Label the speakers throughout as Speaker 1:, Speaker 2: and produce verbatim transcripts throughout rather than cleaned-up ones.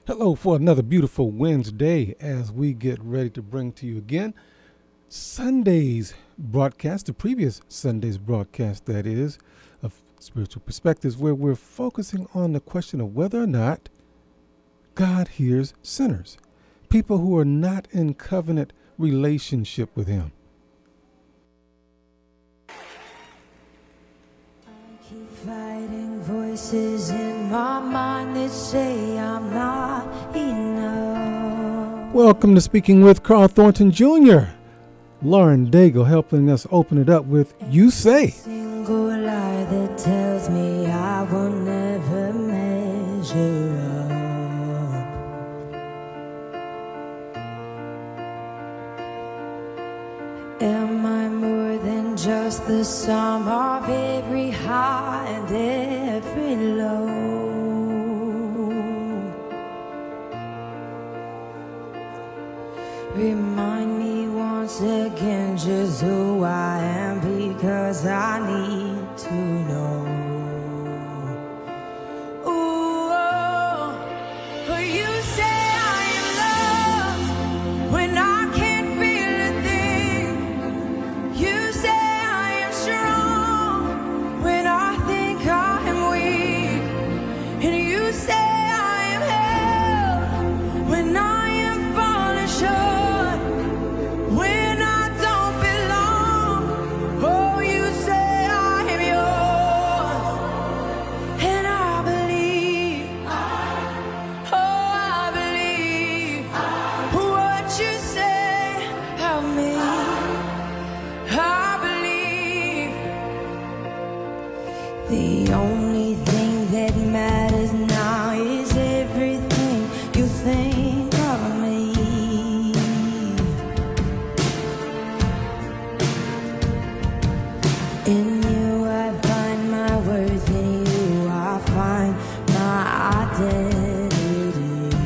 Speaker 1: Hello for another beautiful Wednesday as we get ready to bring to you again Sunday's broadcast, the previous Sunday's broadcast, that is, of Spiritual Perspectives, where we're focusing on the question of whether or not God hears sinners, people who are not in covenant relationship with Him.
Speaker 2: I keep fighting voices in my mind that say I'm not enough.
Speaker 1: Welcome to Speaking with Carl Thornton Junior Lauren Daigle helping us open it up with You Say.
Speaker 2: Single lie that tells me I will never measure up. Am I more than just the sum of every high and every low? Remind me once again just who I am, because I need to know. Ooh, oh, oh, you say I am loved when I can't feel a thing. You say I am strong when I think I am weak. And you say I am held when I am falling short. When I don't belong, oh, you say I am yours, and I believe, oh, I believe what you say of me. I believe the only thing that matters now is everything you think of me. In you I find my worth, in you I find my identity.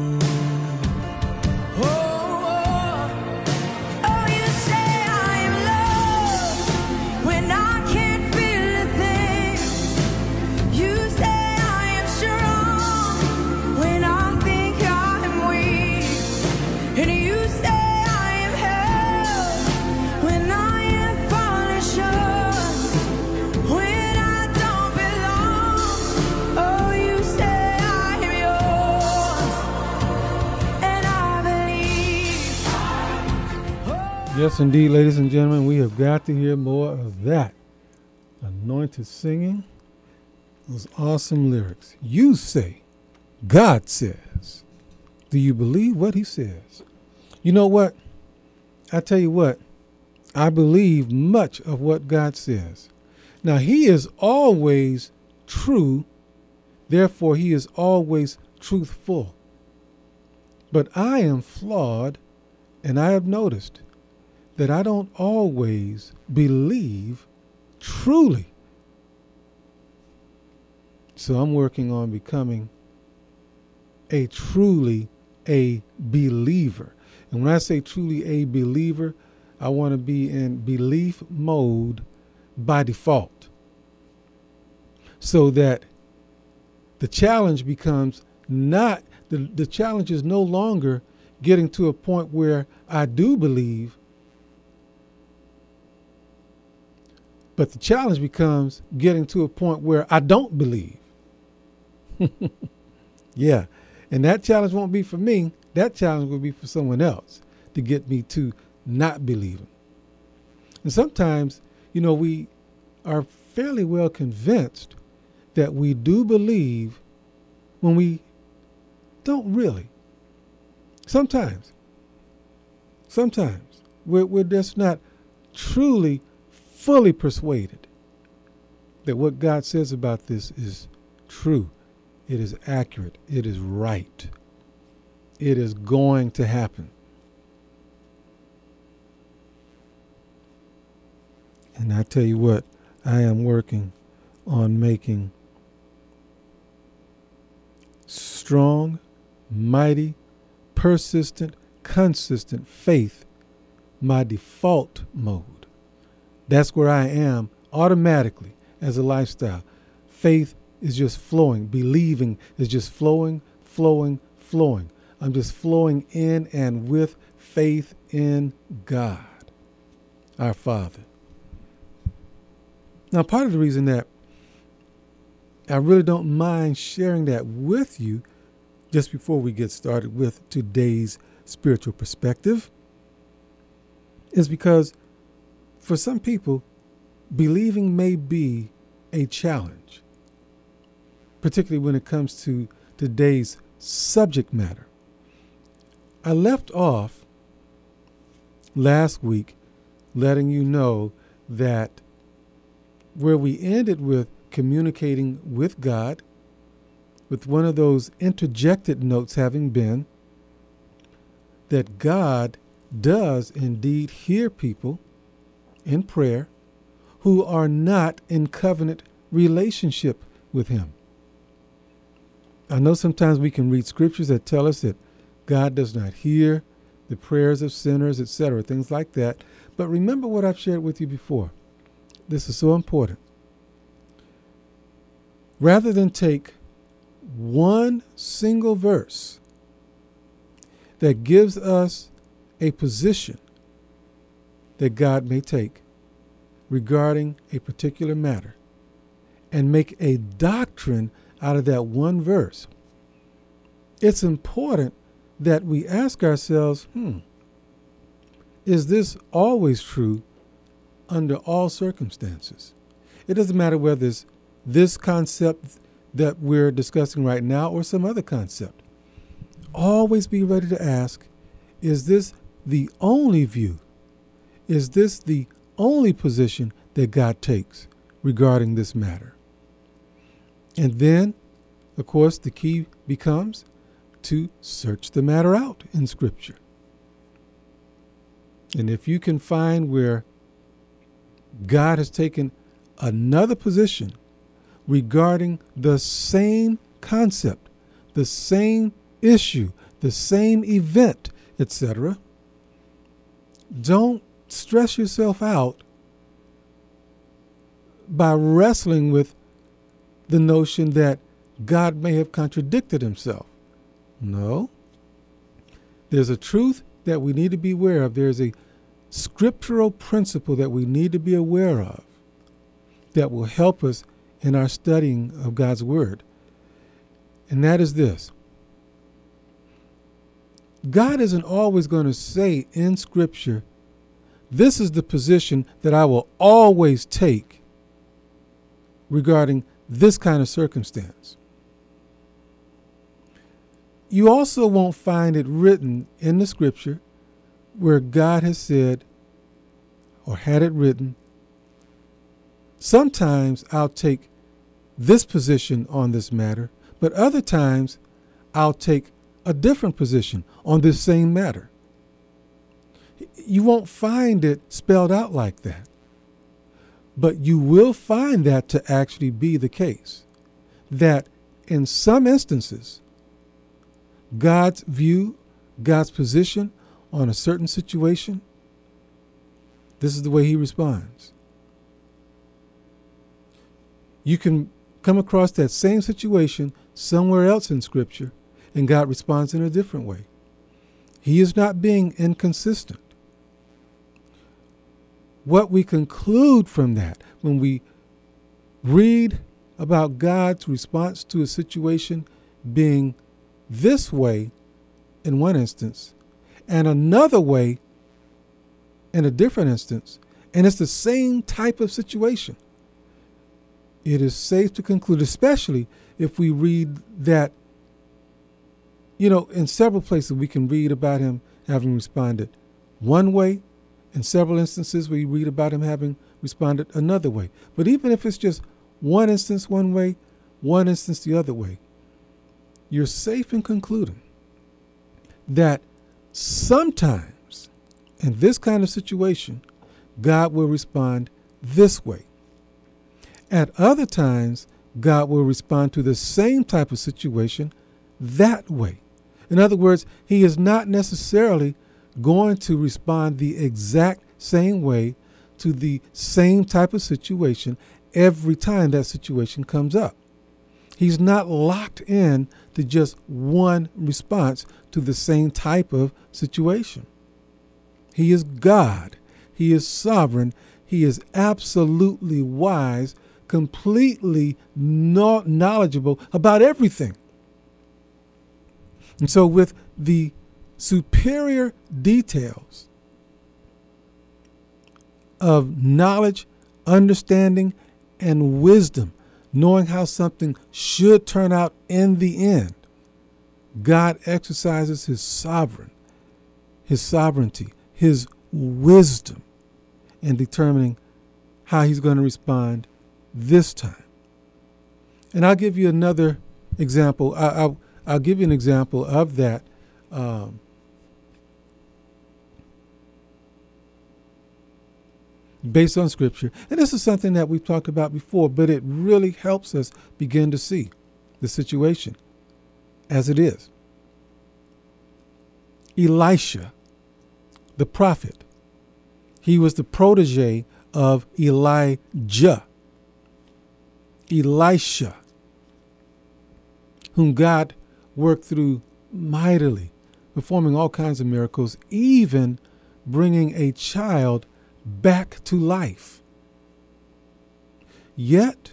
Speaker 2: Oh, oh, oh, you say I am loved when I can't feel a thing. You say I am strong when I think I am weak. And you say I am held when I am falling short. When I don't belong, oh, you say I am yours, and I believe.
Speaker 1: Yes, indeed, ladies and gentlemen, we have got to hear more of that. Anointed singing, those awesome lyrics. You say, God says. Do you believe what He says? You know what? I tell you what, I believe much of what God says. Now, He is always true, therefore He is always truthful. But I am flawed, and I have noticed that I don't always believe truly. So I'm working on becoming a truly a believer. And when I say truly a believer, I want to be in belief mode by default, so that the challenge becomes not, the, the challenge is no longer getting to a point where I do believe, but the challenge becomes getting to a point where I don't believe. Yeah. And that challenge won't be for me. That challenge will be for someone else to get me to not believing. And sometimes, you know, we are fairly well convinced that we do believe when we don't really. Sometimes. Sometimes. We're, we're just not truly, fully persuaded that what God says about this is true. It is accurate. It is right. It is going to happen. And I tell you what, I am working on making strong, mighty, persistent, consistent faith my default mode. That's where I am automatically as a lifestyle. Faith is just flowing. Believing is just flowing, flowing, flowing. I'm just flowing in and with faith in God, our Father. Now, part of the reason that I really don't mind sharing that with you just before we get started with today's spiritual perspective is because for some people, believing may be a challenge, particularly when it comes to today's subject matter. I left off last week letting you know that where we ended with communicating with God, with one of those interjected notes having been that God does indeed hear people in prayer who are not in covenant relationship with him. I know sometimes we can read scriptures that tell us that God does not hear the prayers of sinners, et cetera, things like that. But remember what I've shared with you before. This is so important. Rather than take one single verse that gives us a position that God may take regarding a particular matter and make a doctrine out of that one verse, it's important that we ask ourselves, hmm, is this always true under all circumstances? It doesn't matter whether it's this concept that we're discussing right now or some other concept. Always be ready to ask, is this the only view? Is this the only position that God takes regarding this matter? And then, of course, the key becomes to search the matter out in Scripture. And if you can find where God has taken another position regarding the same concept, the same issue, the same event, et cetera, don't stress yourself out by wrestling with the notion that God may have contradicted himself. No. There's a truth that we need to be aware of. There's a scriptural principle that we need to be aware of that will help us in our studying of God's Word. And that is this. God isn't always going to say in Scripture, this is the position that I will always take regarding this kind of circumstance. You also won't find it written in the Scripture where God has said or had it written, sometimes I'll take this position on this matter, but other times I'll take a different position on this same matter. You won't find it spelled out like that. But you will find that to actually be the case. That in some instances, God's view, God's position on a certain situation, this is the way he responds. You can come across that same situation somewhere else in Scripture, and God responds in a different way. He is not being inconsistent. What we conclude from that when we read about God's response to a situation being this way in one instance and another way in a different instance, and it's the same type of situation, it is safe to conclude, especially if we read that, you know, in several places we can read about him having responded one way. In several instances, we read about him having responded another way. But even if it's just one instance one way, one instance the other way, you're safe in concluding that sometimes in this kind of situation, God will respond this way. At other times, God will respond to the same type of situation that way. In other words, he is not necessarily going to respond the exact same way to the same type of situation every time that situation comes up. He's not locked in to just one response to the same type of situation. He is God. He is sovereign. He is absolutely wise, completely no- knowledgeable about everything. And so with the superior details of knowledge, understanding, and wisdom, knowing how something should turn out in the end, God exercises his sovereign, his sovereignty, his wisdom in determining how he's going to respond this time. And I'll give you another example. I, I'll, I'll give you an example of that. Um, based on scripture. And this is something that we've talked about before, but it really helps us begin to see the situation as it is. Elisha, the prophet, he was the protege of Elijah. Elisha, whom God worked through mightily, performing all kinds of miracles, even bringing a child back to life. Yet,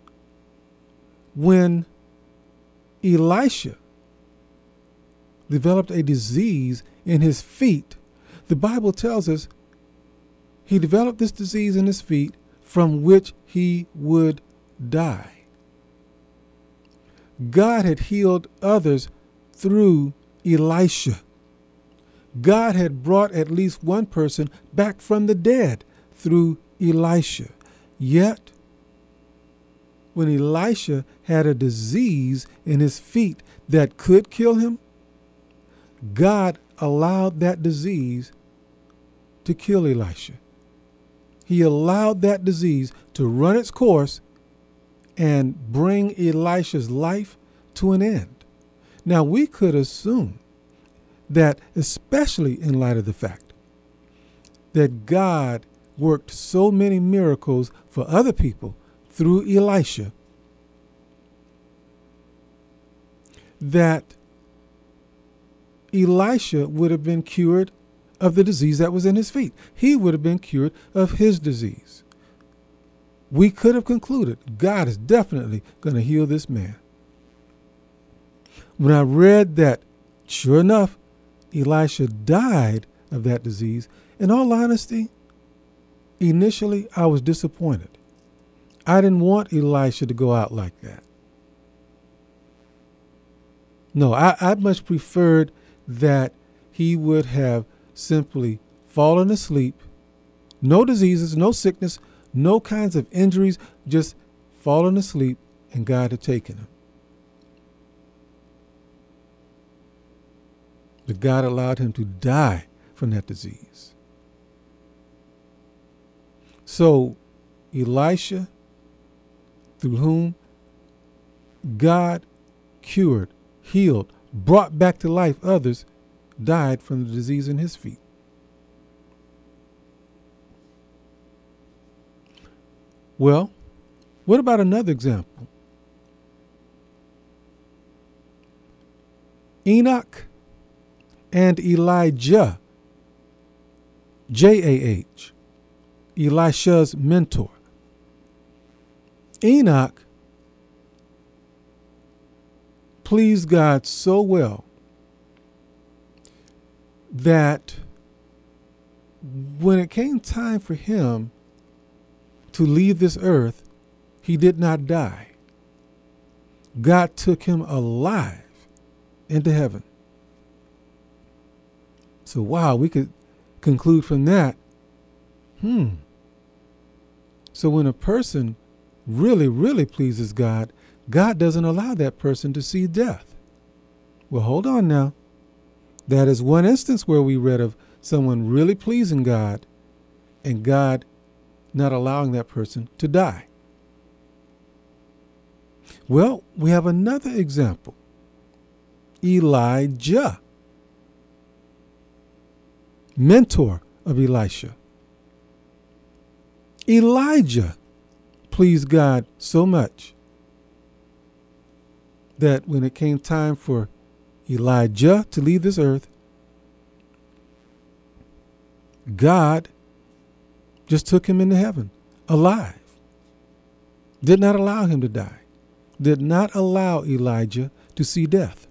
Speaker 1: when Elisha developed a disease in his feet, the Bible tells us he developed this disease in his feet from which he would die. God had healed others through Elisha. God had brought at least one person back from the dead through Elisha. Yet, when Elisha had a disease in his feet that could kill him, God allowed that disease to kill Elisha. He allowed that disease to run its course and bring Elisha's life to an end. Now, we could assume that, especially in light of the fact that God worked so many miracles for other people through Elisha, that Elisha would have been cured of the disease that was in his feet. He would have been cured of his disease. We could have concluded God is definitely going to heal this man. When I read that, sure enough, Elisha died of that disease, in all honesty, initially I was disappointed. I didn't want Elisha to go out like that. No, I, I much preferred that he would have simply fallen asleep, no diseases, no sickness, no kinds of injuries, just fallen asleep, and God had taken him. But God allowed him to die from that disease. So Elisha, through whom God cured, healed, brought back to life others, died from the disease in his feet. Well, what about another example? Enoch and Elijah, J A H, Elisha's mentor. Enoch pleased God so well that when it came time for him to leave this earth, he did not die. God took him alive into heaven. So, wow, we could conclude from that, hmm. So when a person really, really pleases God, God doesn't allow that person to see death. Well, hold on now. That is one instance where we read of someone really pleasing God and God not allowing that person to die. Well, we have another example. Elijah, mentor of Elisha. Elijah pleased God so much that when it came time for Elijah to leave this earth, God just took him into heaven alive. Did not allow him to die. Did not allow Elijah to see death.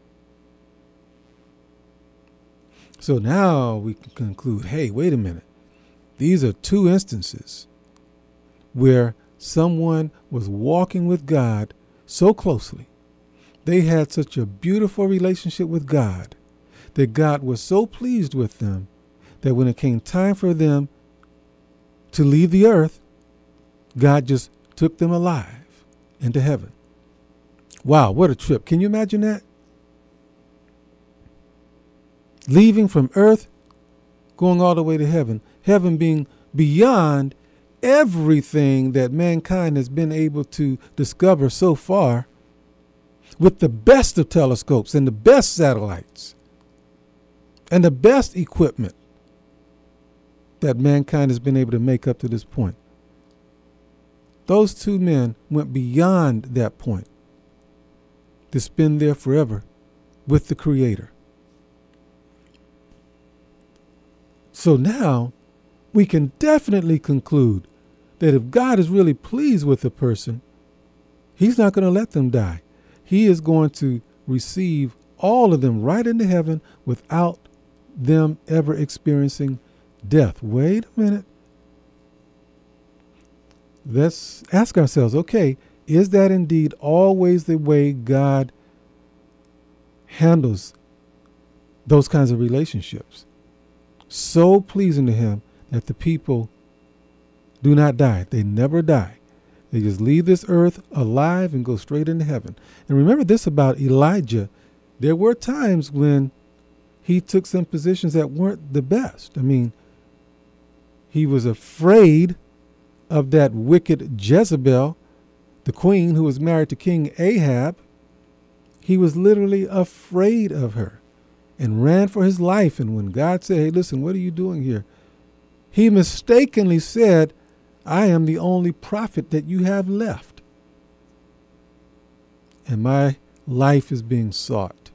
Speaker 1: So now we can conclude, hey, wait a minute. These are two instances where someone was walking with God so closely. They had such a beautiful relationship with God that God was so pleased with them that when it came time for them to leave the earth, God just took them alive into heaven. Wow, what a trip. Can you imagine that? Leaving from earth, going all the way to heaven, heaven being beyond everything that mankind has been able to discover so far, with the best of telescopes and the best satellites and the best equipment that mankind has been able to make up to this point. Those two men went beyond that point to spend there forever with the Creator. So now we can definitely conclude that if God is really pleased with a person, he's not going to let them die. He is going to receive all of them right into heaven without them ever experiencing death. Wait a minute. Let's ask ourselves, okay, is that indeed always the way God handles those kinds of relationships? So pleasing to him that the people do not die. They never die. They just leave this earth alive and go straight into heaven. And remember this about Elijah. There were times when he took some positions that weren't the best. I mean, he was afraid of that wicked Jezebel, the queen who was married to King Ahab. He was literally afraid of her and ran for his life. And when God said, hey, listen, what are you doing here? He mistakenly said, I am the only prophet that you have left, and my life is being sought.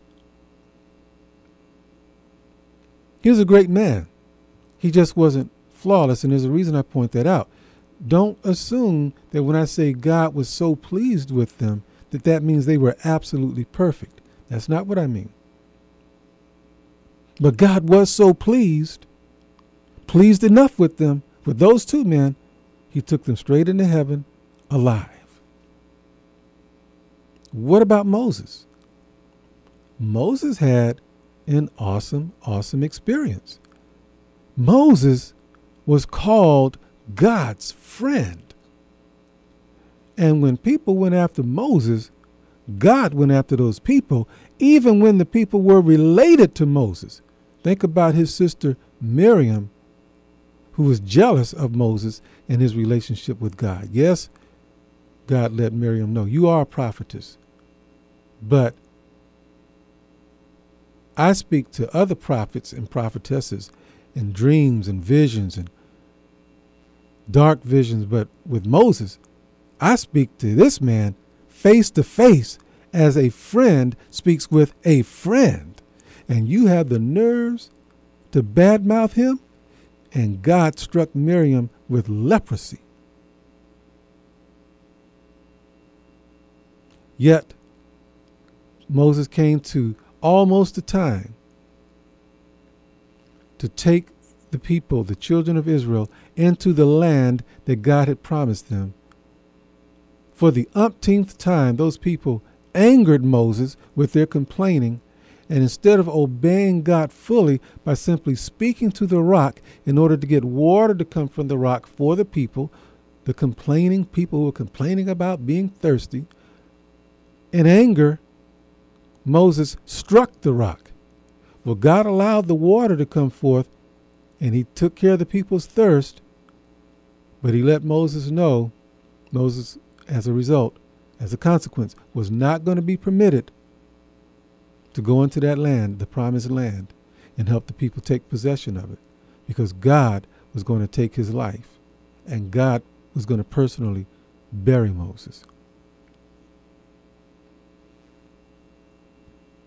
Speaker 1: He was a great man. He just wasn't flawless, and there's a reason I point that out. Don't assume that when I say God was so pleased with them, that that means they were absolutely perfect. That's not what I mean. But God was so pleased, pleased enough with them, with those two men, he took them straight into heaven alive. What about Moses? Moses had an awesome, awesome experience. Moses was called God's friend. And when people went after Moses, God went after those people, even when the people were related to Moses. Think about his sister Miriam, who was jealous of Moses and his relationship with God. Yes, God let Miriam know, you are a prophetess. But I speak to other prophets and prophetesses in dreams and visions and dark visions. But with Moses, I speak to this man face to face as a friend speaks with a friend. And you have the nerves to badmouth him? And God struck Miriam with leprosy. Yet Moses came to almost the time to take the people, the children of Israel, into the land that God had promised them. For the umpteenth time, those people angered Moses with their complaining, and instead of obeying God fully by simply speaking to the rock in order to get water to come from the rock for the people, the complaining people who were complaining about being thirsty, in anger, Moses struck the rock. Well, God allowed the water to come forth, and he took care of the people's thirst, but he let Moses know, Moses, as a result, as a consequence, was not going to be permitted to go into that land, the promised land, and help the people take possession of it, because God was going to take his life, and God was going to personally bury Moses.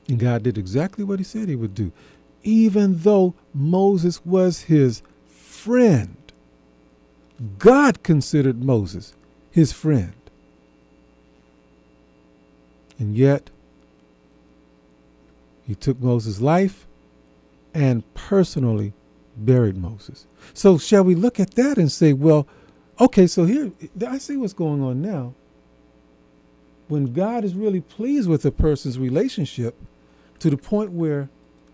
Speaker 1: And God did exactly what he said he would do. Even though Moses was his friend, God considered Moses his friend. And yet, he took Moses' life and personally buried Moses. So shall we look at that and say, well, okay, so here, I see what's going on now. When God is really pleased with a person's relationship to the point where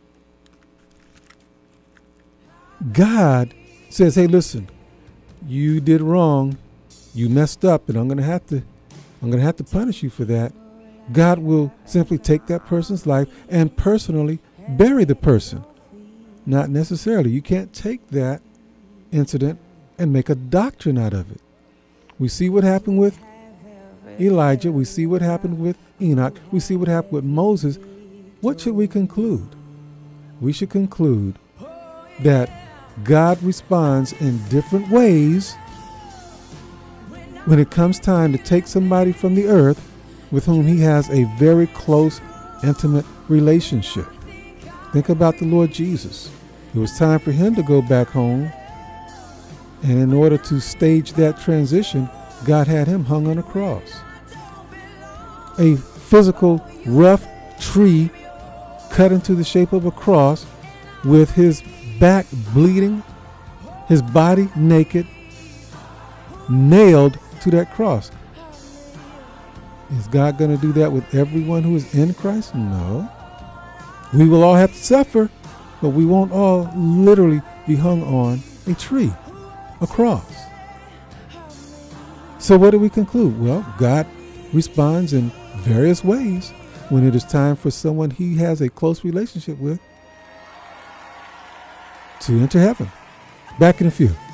Speaker 1: God says, hey, listen, you did wrong, you messed up, and I'm going to have to, I'm going to have to punish you for that. God will simply take that person's life and personally bury the person. Not necessarily. You can't take that incident and make a doctrine out of it. We see what happened with Elijah. We see what happened with Enoch. We see what happened with Moses. What should we conclude? We should conclude that God responds in different ways when it comes time to take somebody from the earth with whom he has a very close, intimate relationship. Think about the Lord Jesus. It was time for him to go back home. And in order to stage that transition, God had him hung on a cross. A physical, rough tree cut into the shape of a cross with his back bleeding, his body naked, nailed to that cross. Is God going to do that with everyone who is in Christ? No. We will all have to suffer, but we won't all literally be hung on a tree, a cross. So what do we conclude? Well, God responds in various ways when it is time for someone he has a close relationship with to enter heaven. Back in a few.